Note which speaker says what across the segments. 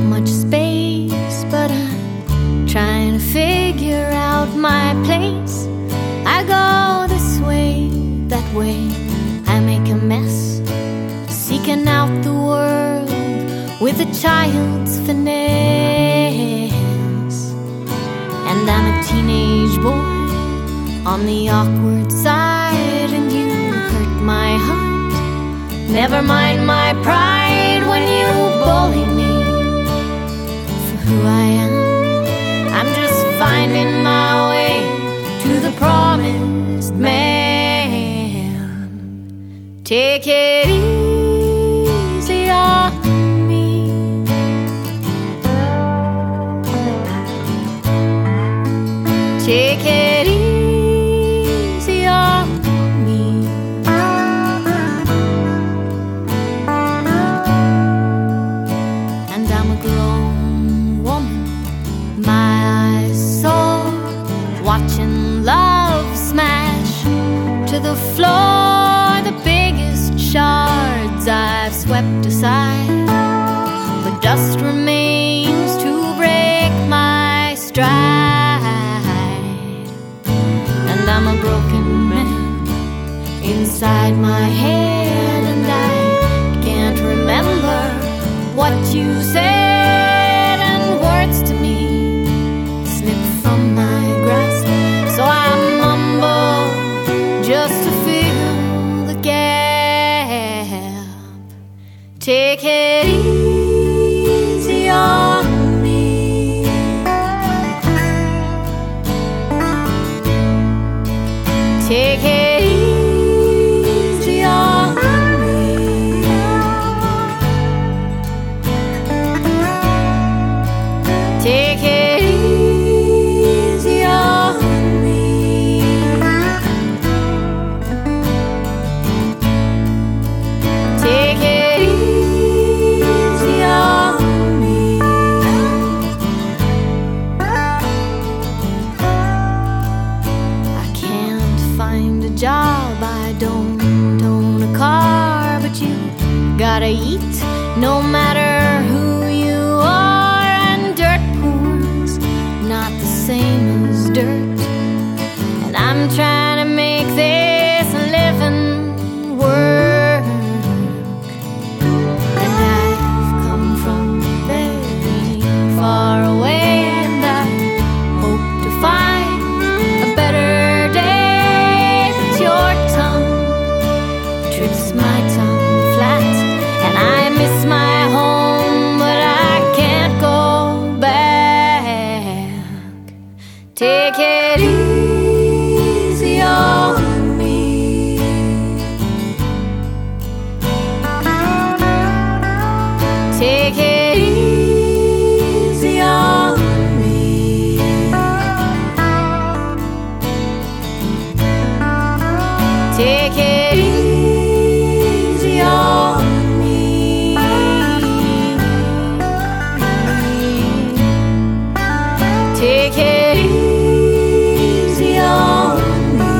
Speaker 1: much space, but I'm trying to figure out my place. I go this way, that way, I make a mess, seeking out the world with a child's finesse. And I'm a teenage boy on the awkward side, and you hurt my heart. Never mind my pride when you bully me for who I am. I'm just finding my way to the promised man. Take it easy on me. Take it easy on me. And I'm a grown woman, my eyes sore, watching love smash to the floor. The biggest shards I've swept aside, but dust remains to break my stride. And I'm a broken man inside my head, and I can't remember what you said, and words to me slip from my grasp. So I mumble just to fill the gap. Take it easy on me. Take it easy on me. Take it easy on me. Take it easy on me. I can't find a job, I don't own a car, but you gotta eat no matter who you are. And dirt poor's not the same as dirt, and I'm trying to make this living work. And I've come from very far away, and I hope to find a better day. But your tongue trips my tongue flat, and I miss my home, but I can't go back. Take it easy on me. Take it easy on me. Take it easy on me. Take it easy on me.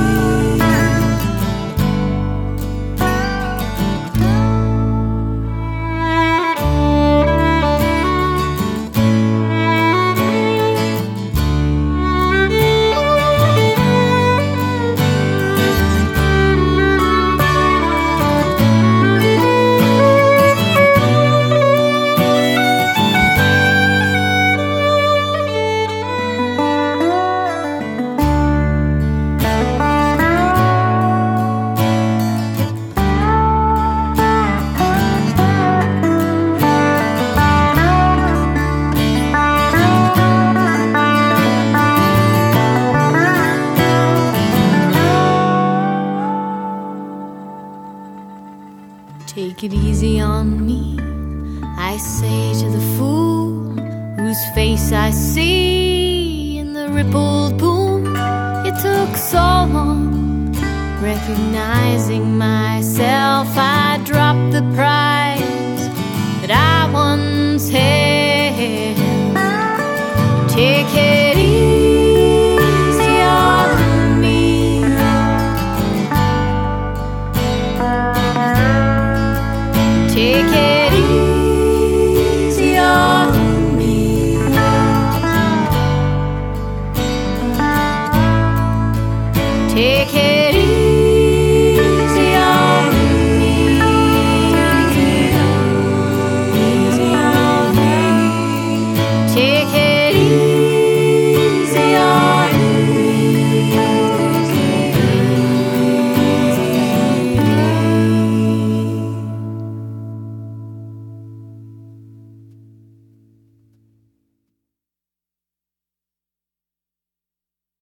Speaker 1: Take it easy on me, I say to the fool whose face I see in the rippled pool. It took so long recognizing myself, I dropped the prize that I once held. Take it easy on me. Take it